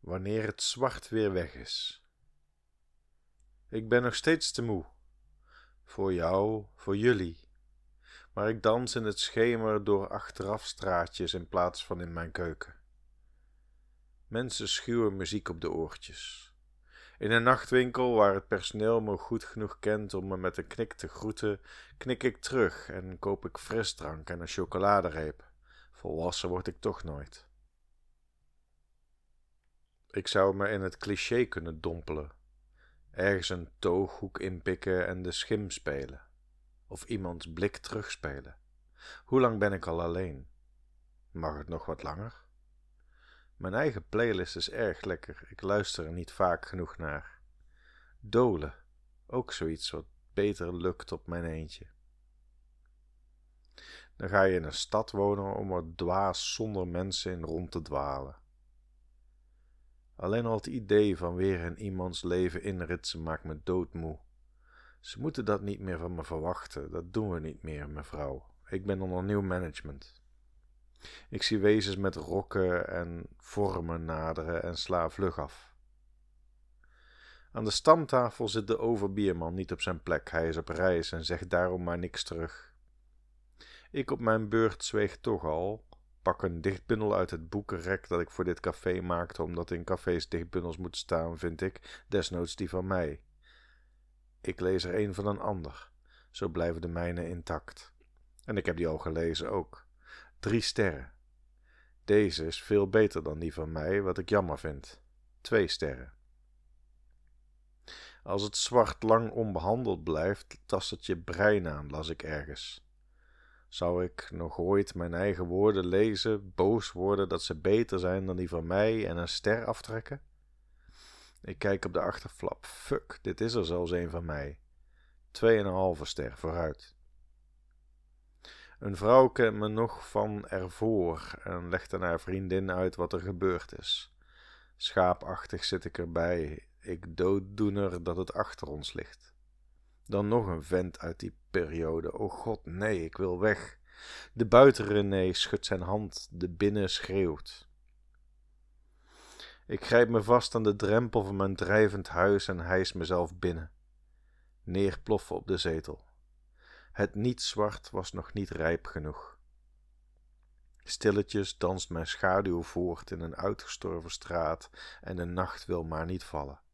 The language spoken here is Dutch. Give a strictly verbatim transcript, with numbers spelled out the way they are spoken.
wanneer het zwart weer weg is. Ik ben nog steeds te moe. Voor jou, voor jullie. Maar ik dans in het schemer door achterafstraatjes in plaats van in mijn keuken. Mensen schuwen muziek op de oortjes. In een nachtwinkel waar het personeel me goed genoeg kent om me met een knik te groeten, knik ik terug en koop ik frisdrank en een chocoladereep. Volwassen word ik toch nooit. Ik zou me in het cliché kunnen dompelen. Ergens een tooghoek inpikken en de schim spelen. Of iemands blik terugspelen. Hoe lang ben ik al alleen? Mag het nog wat langer? Mijn eigen playlist is erg lekker. Ik luister er niet vaak genoeg naar. Dolen. Ook zoiets wat beter lukt op mijn eentje. Dan ga je in een stad wonen om er dwaas zonder mensen in rond te dwalen. Alleen al het idee van weer in iemands leven inritsen maakt me doodmoe. Ze moeten dat niet meer van me verwachten, dat doen we niet meer, mevrouw. Ik ben onder nieuw management. Ik zie wezens met rokken en vormen naderen en sla vlug af. Aan de stamtafel zit de overbierman niet op zijn plek, hij is op reis en zegt daarom maar niks terug. Ik op mijn beurt zweeg toch al, pak een dichtbundel uit het boekenrek dat ik voor dit café maakte, omdat in cafés dichtbundels moeten staan, vind ik, desnoods die van mij. Ik lees er een van een ander, zo blijven de mijne intact. En ik heb die al gelezen ook. Drie sterren. Deze is veel beter dan die van mij, wat ik jammer vind. Twee sterren. Als het zwart lang onbehandeld blijft, tast het je brein aan, las ik ergens. Zou ik nog ooit mijn eigen woorden lezen, boos worden dat ze beter zijn dan die van mij en een ster aftrekken? Ik kijk op de achterflap. Fuck, dit is er zelfs een van mij. Twee en een halve ster, vooruit. Een vrouw kent me nog van ervoor en legt aan haar vriendin uit wat er gebeurd is. Schaapachtig zit ik erbij. Ik dooddoener dat het achter ons ligt. Dan nog een vent uit die periode. O god, nee, ik wil weg. De buiten René schudt zijn hand, de binnen schreeuwt. Ik grijp me vast aan de drempel van mijn drijvend huis en hijs mezelf binnen. Neerploffen op de zetel. Het niet-zwart was nog niet rijp genoeg. Stilletjes danst mijn schaduw voort in een uitgestorven straat en de nacht wil maar niet vallen.